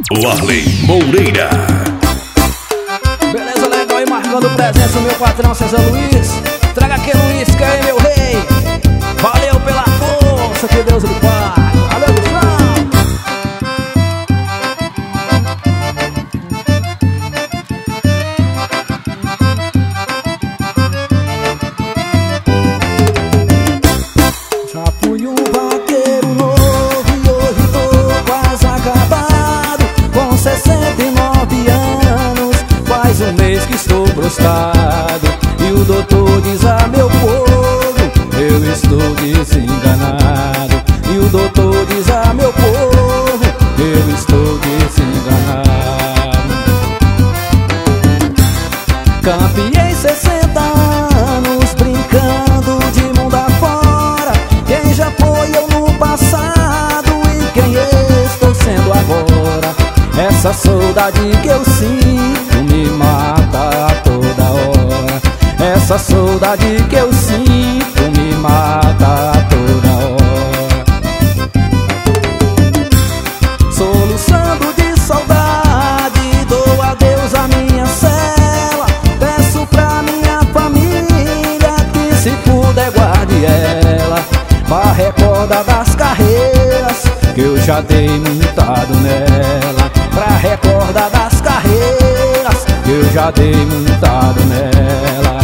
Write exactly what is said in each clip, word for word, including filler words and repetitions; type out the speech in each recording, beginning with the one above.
Warley Moreira. Beleza, legal, e marcando presença o meu patrão César Luiz. Traga aquele Luiz que é meu rei. Valeu pela força, que Deus lhe pague. Valeu, Gustavo. Já fui um vaqueiro novo e hoje tô quase acabado. Com sessenta e nove anos, faz um mês que estou prostrado. E o doutor diz a meu povo, eu estou desenganado. E o doutor diz a meu povo, eu estou desenganado. Campeei sessenta anos brincando de mundo afora. Quem já foi eu no passado e quem estou sendo agora. Essa saudade que eu sinto me mata a toda hora. Essa saudade que eu sinto me mata a toda hora. Soluçando de saudade, dou adeus à minha cela. Peço pra minha família que se puder guarde ela. Pra recordar das carreiras que eu já dei montado nela. Pra recordar das carreiras que eu já dei montado nela.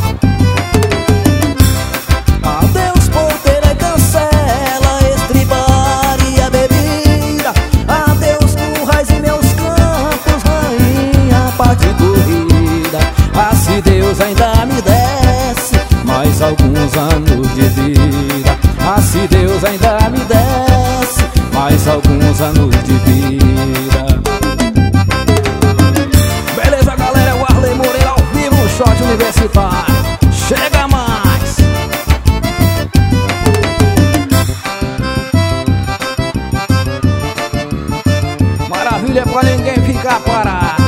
Adeus porteira e cancela, estribar e a bebida. Adeus currais e meus campos, rainha, parte corrida. Ah, se Deus ainda me desse mais alguns anos de vida. Ah, se Deus ainda me desse mais alguns anos de vida. Beleza, galera, o Warley Moreira ao vivo, um shot universitário. Chega mais! Maravilha pra ninguém ficar parado.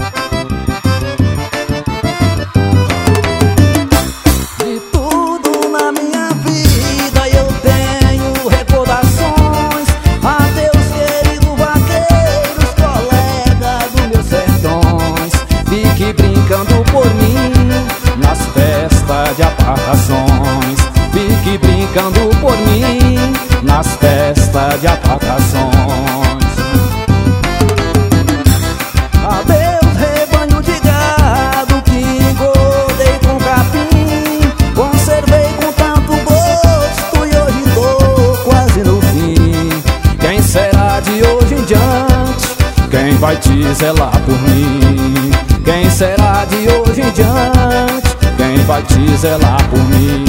De tudo na minha vida eu tenho recordações. Adeus, querido vaqueiros, colega dos meus sertões. Fique brincando por mim nas festas de apartações. Fique brincando por mim nas festas de apartações. Adeus, rebanho de gado que engordei com capim. Conservei com tanto gosto e hoje tô quase no fim. Quem será de hoje em diante? Quem vai te zelar por mim? Quem será de hoje em diante? Quem vai te zelar por mim?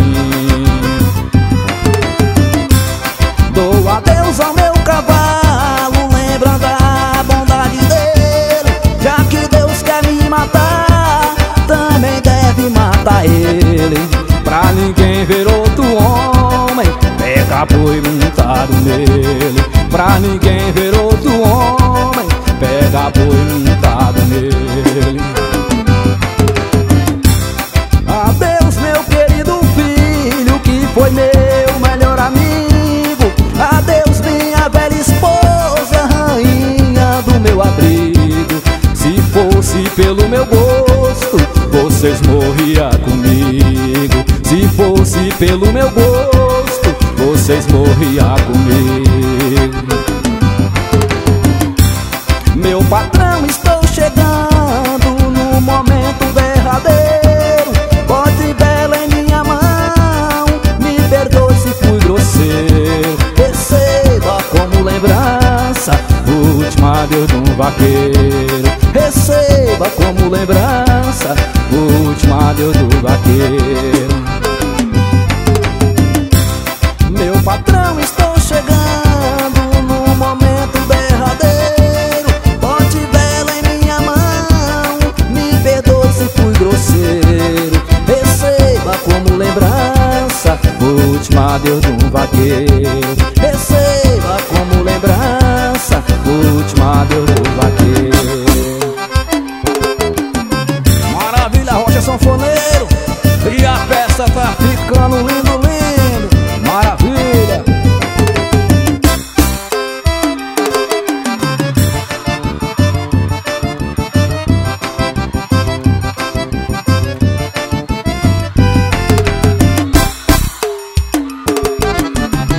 Dou adeus ao meu cavalo, lembrando a bondade dele. Já que Deus quer me matar, também deve matar ele. Pra ninguém ver outro homem pega boi montado nele. Pra ninguém ver outro homem pega boi montado nele. Adeus, meu querido filho, que foi meu melhor amigo. Adeus, minha velha esposa, rainha do meu abrigo. Se fosse pelo meu gosto, vocês morriam comigo. Se fosse pelo meu gosto, vocês morriam comigo. Meu patrão, estou chegando no momento derradeiro. Bote vela em minha mão, me perdoe se fui grosseiro. Receba como lembrança o último adeus de um vaqueiro. Receba como lembrança o último adeus do vaqueiro. Meu patrão, estou chegando no momento derradeiro. Bote vela em minha mão, me perdoe se fui grosseiro. Receba como lembrança o último adeus de um vaqueiro. Receba como lembrança o último adeus do